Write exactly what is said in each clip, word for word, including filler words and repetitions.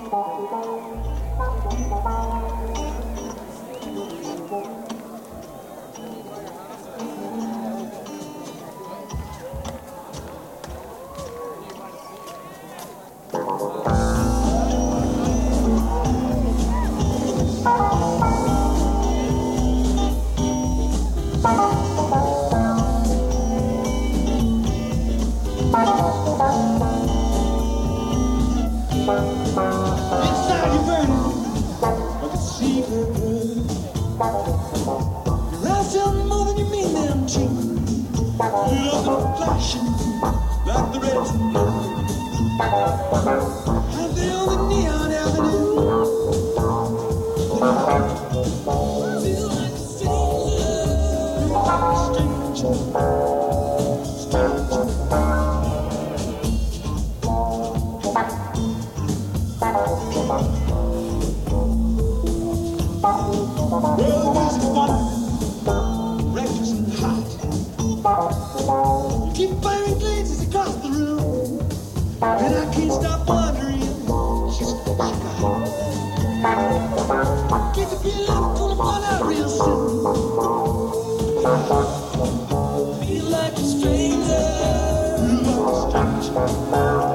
Inside you burning, I can see her good. Your eyes tell me more than you mean them to. You love them flashing like the reds and blues. Out there on the neon avenue, feel like a stranger, stranger, stranger. Always fun, reckless and hot. You keep firing glances across the room, and I can't stop wondering just what you got. Can't you feel I'm gonna find out real soon? Feel like a stranger, feel like a stranger.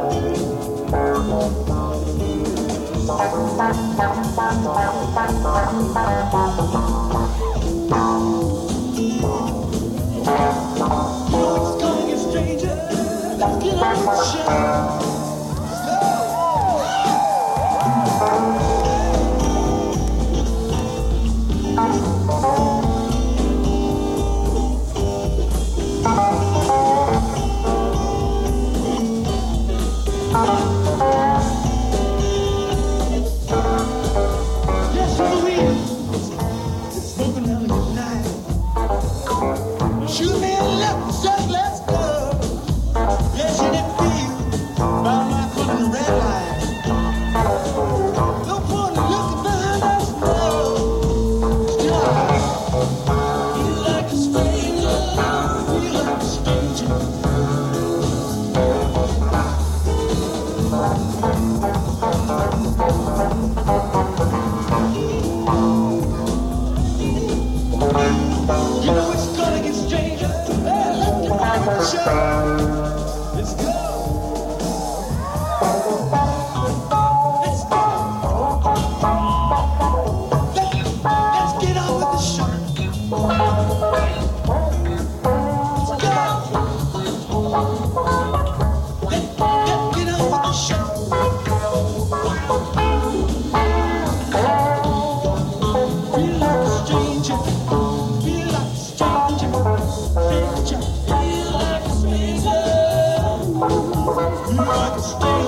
It's gonna get stranger. Let's get on the show. Like a stranger.